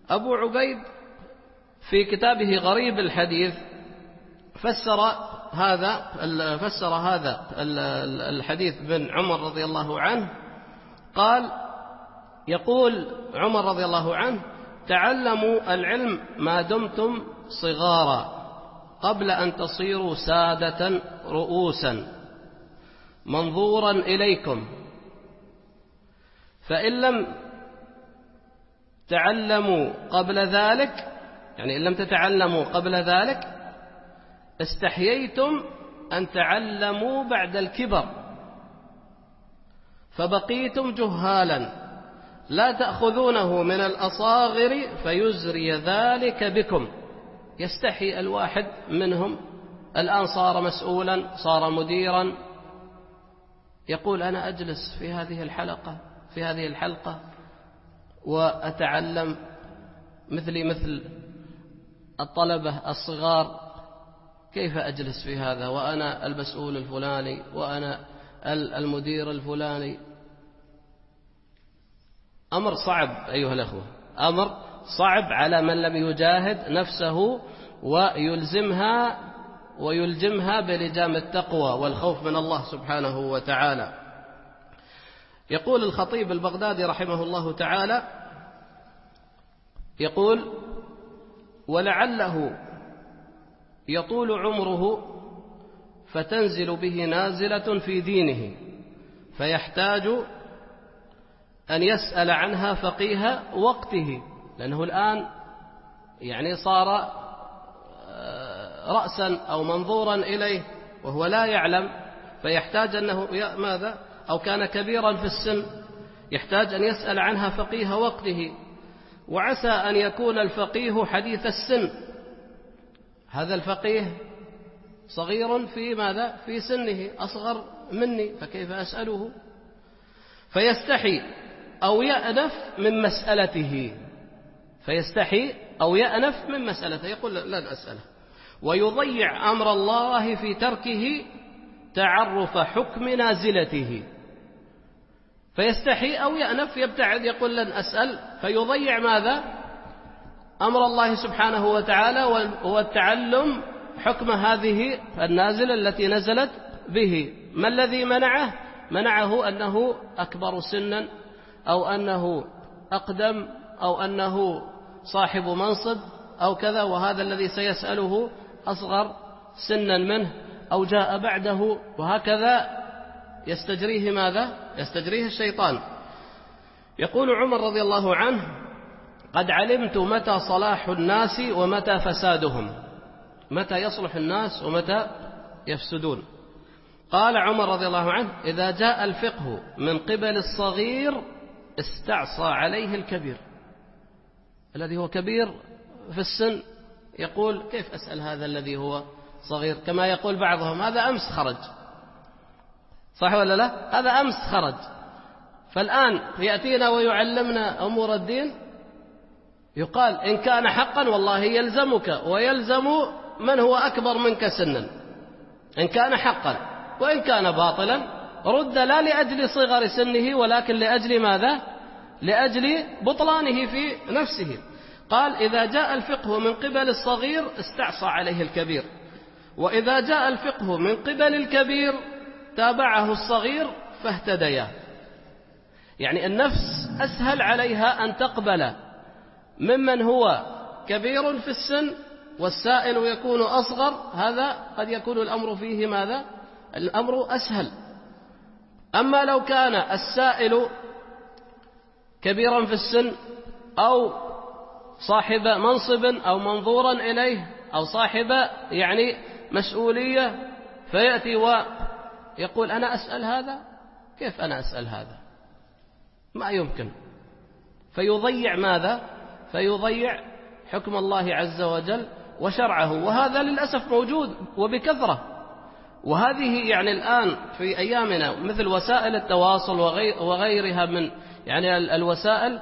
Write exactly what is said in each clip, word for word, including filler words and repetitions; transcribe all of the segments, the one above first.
أبو عبيد في كتابه غريب الحديث فسر هذا فسر هذا الحديث بن عمر رضي الله عنه، قال: يقول عمر رضي الله عنه: تعلموا العلم ما دمتم صغارا قبل أن تصيروا سادة رؤوسا منظورا إليكم، فإن لم تعلموا قبل ذلك، يعني إن لم تتعلموا قبل ذلك، استحييتم أن تعلموا بعد الكبر فبقيتم جهالا لا تأخذونه من الأصاغر فيزري ذلك بكم. يستحي الواحد منهم، الآن صار مسؤولا، صار مديرا، يقول: أنا أجلس في هذه الحلقة في هذه الحلقة وأتعلم مثلي مثل الطلبة الصغار، كيف أجلس في هذا وأنا المسؤول الفلاني وأنا المدير الفلاني؟ أمر صعب أيها الأخوة، أمر صعب على من لم يجاهد نفسه ويلزمها ويلجمها بلجام التقوى والخوف من الله سبحانه وتعالى. يقول الخطيب البغدادي رحمه الله تعالى، يقول: ولعله يطول عمره فتنزل به نازلة في دينه فيحتاج أن يسأل عنها فقيه وقته، لأنه الآن يعني صار رأسا أو منظورا إليه وهو لا يعلم، فيحتاج أنه ماذا أو كان كبيرا في السن، يحتاج أن يسأل عنها فقيه وقته. وعسى أن يكون الفقيه حديث السن، هذا الفقيه صغير في ماذا في سنه، أصغر مني، فكيف أسأله؟ فيستحي أو يأنف من مسألته فيستحي أو يأنف من مسألته يقول: لن أسأله. ويضيع أمر الله في تركه تعرف حكم نازلته، فيستحي أو يأنف، يبتعد، يقول: لن أسأل، فيضيع ماذا؟ أمر الله سبحانه وتعالى والتعلم حكم هذه النازلة التي نزلت به. ما الذي منعه؟ منعه أنه أكبر سنا أو أنه أقدم أو أنه صاحب منصب أو كذا، وهذا الذي سيسأله أصغر سنا منه أو جاء بعده، وهكذا يستجريه ماذا؟ يستجريه الشيطان. يقول عمر رضي الله عنه: قد علمت متى صلاح الناس ومتى فسادهم، متى يصلح الناس ومتى يفسدون. قال عمر رضي الله عنه: إذا جاء الفقه من قبل الصغير استعصى عليه الكبير. الذي هو كبير في السن يقول: كيف أسأل هذا الذي هو صغير؟ كما يقول بعضهم: هذا أمس خرج، صح ولا لا؟ هذا أمس خرج، فالآن يأتينا ويعلمنا أمور الدين. يقال: إن كان حقا والله يلزمك ويلزم من هو أكبر منك سنا، إن كان حقا، وإن كان باطلا رد لا لأجل صغر سنه ولكن لأجل ماذا؟ لأجل بطلانه في نفسه. قال: إذا جاء الفقه من قبل الصغير استعصى عليه الكبير، وإذا جاء الفقه من قبل الكبير تابعه الصغير فاهتديا. يعني النفس أسهل عليها أن تقبل ممن هو كبير في السن والسائل يكون أصغر، هذا قد يكون الأمر فيه ماذا؟ الأمر أسهل. أما لو كان السائل كبيرا في السن أو صاحب منصب أو منظورا إليه أو صاحب يعني مسؤولية، فيأتي ويقول: أنا أسأل هذا؟ كيف أنا أسأل هذا؟ ما يمكن. فيضيع ماذا؟ فيضيع حكم الله عز وجل وشرعه، وهذا للأسف موجود وبكثرة. وهذه يعني الآن في أيامنا مثل وسائل التواصل وغيرها من يعني الوسائل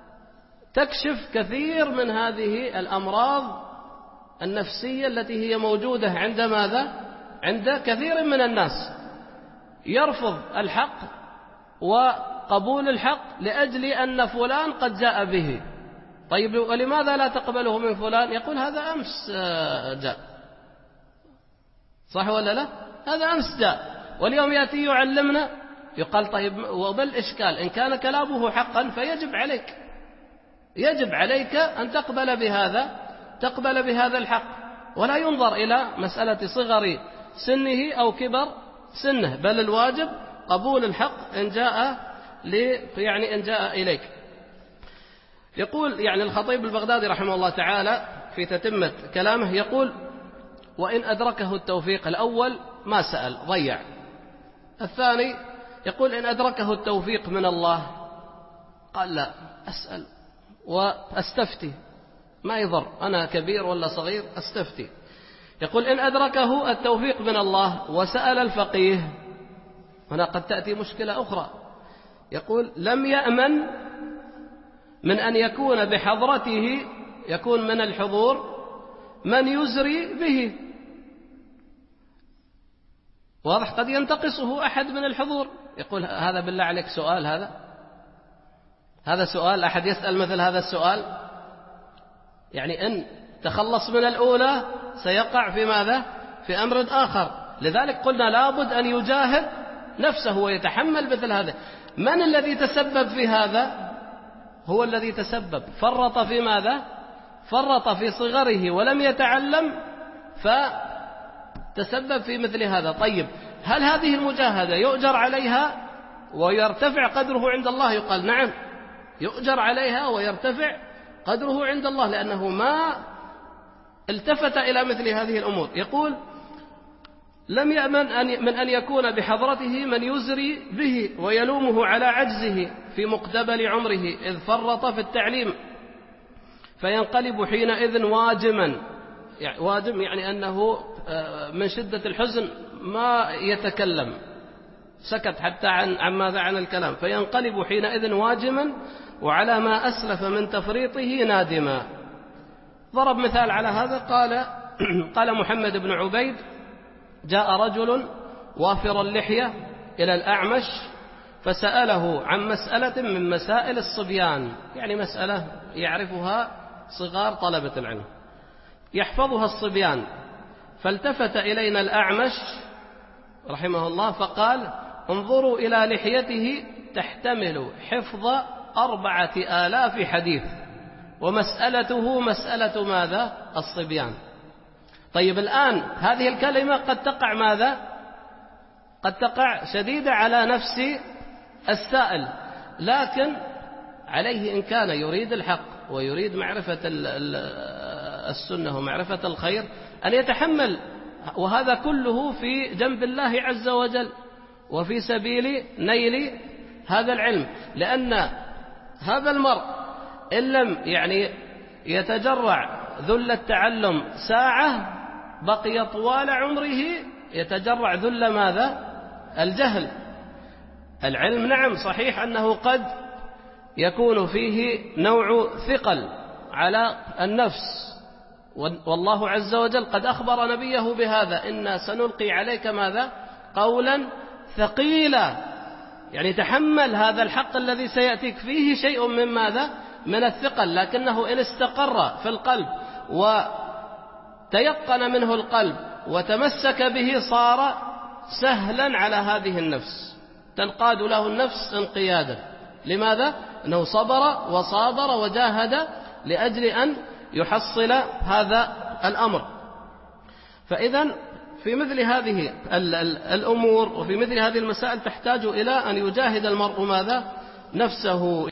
تكشف كثير من هذه الأمراض النفسية التي هي موجودة عند ماذا؟ عند كثير من الناس، يرفض الحق وقبول الحق لأجل أن فلان قد جاء به، طيب ولماذا لا تقبله من فلان؟ يقول هذا أمس جاء، صح ولا لا؟ هذا أمس جاء واليوم يأتي يعلمنا. يقال طيب وبالإشكال إن كان كلامه حقا فيجب عليك، يجب عليك أن تقبل بهذا، تقبل بهذا الحق، ولا ينظر إلى مسألة صغر سنه أو كبر سنه، بل الواجب قبول الحق إن جاء لي يعني إن جاء إليك. يقول يعني الخطيب البغدادي رحمه الله تعالى في تتمة كلامه، يقول وإن أدركه التوفيق، الأول ما سأل ضيع، الثاني يقول إن أدركه التوفيق من الله قال لا أسأل وأستفتي، ما يضر أنا كبير ولا صغير أستفتي. يقول إن أدركه التوفيق من الله وسأل الفقيه، هنا قد تأتي مشكلة أخرى. يقول لم يأمن من أن يكون بحضرته، يكون من الحضور من يزري به، واضح؟ قد ينتقصه أحد من الحضور. يقول هذا بالله عليك سؤال، هذا هذا سؤال؟ أحد يسأل مثل هذا السؤال؟ يعني إن تخلص من الأولى سيقع في ماذا؟ في أمر آخر. لذلك قلنا لابد أن يجاهد نفسه ويتحمل مثل هذا. من الذي تسبب في هذا؟ هو الذي تسبب، فرط في ماذا؟ فرط في صغره ولم يتعلم فتسبب في مثل هذا. طيب هل هذه المجاهدة يؤجر عليها ويرتفع قدره عند الله؟ يقال نعم، يؤجر عليها ويرتفع قدره عند الله، لأنه ما التفت إلى مثل هذه الأمور. يقول لم يأمن أن من أن يكون بحضرته من يزري به ويلومه على عجزه في مقتبل عمره إذ فرط في التعليم، فينقلب حينئذ واجما. يعني واجم يعني أنه من شدة الحزن ما يتكلم، سكت حتى عن عن ماذا عن الكلام، فينقلب حينئذ واجما وعلى ما أسلف من تفريطه نادما. ضرب مثال على هذا، قال قال محمد بن عبيد جاء رجل وافر اللحية إلى الأعمش فسأله عن مسألة من مسائل الصبيان، يعني مسألة يعرفها صغار طلبة العلم يحفظها الصبيان. فالتفت إلينا الأعمش رحمه الله فقال انظروا إلى لحيته تحتمل حفظ أربعة آلاف حديث ومسألته مسألة ماذا؟ الصبيان. طيب الآن هذه الكلمة قد تقع ماذا؟ قد تقع شديدة على نفس السائل، لكن عليه إن كان يريد الحق ويريد معرفة السنة ومعرفة الخير أن يتحمل، وهذا كله في جنب الله عز وجل وفي سبيل نيل هذا العلم. لأن هذا المرء إن لم يعني يتجرع ذل التعلم ساعة بقي طوال عمره يتجرع ذل ماذا؟ الجهل. العلم نعم صحيح أنه قد يكون فيه نوع ثقل على النفس، والله عز وجل قد أخبر نبيه بهذا إنا سنلقي عليك ماذا؟ قولا ثقيلا، يعني تحمل هذا الحق الذي سيأتيك فيه شيء من ماذا؟ من الثقل، لكنه إن استقر في القلب وتيقن منه القلب وتمسك به صار سهلا على هذه النفس، تنقاد له النفس انقيادا. لماذا؟ أنه صبر وصابر وجاهد لأجل أن يحصل هذا الأمر. فإذا في مثل هذه الأمور وفي مثل هذه المسائل تحتاج إلى أن يجاهد المرء ماذا؟ نفسه.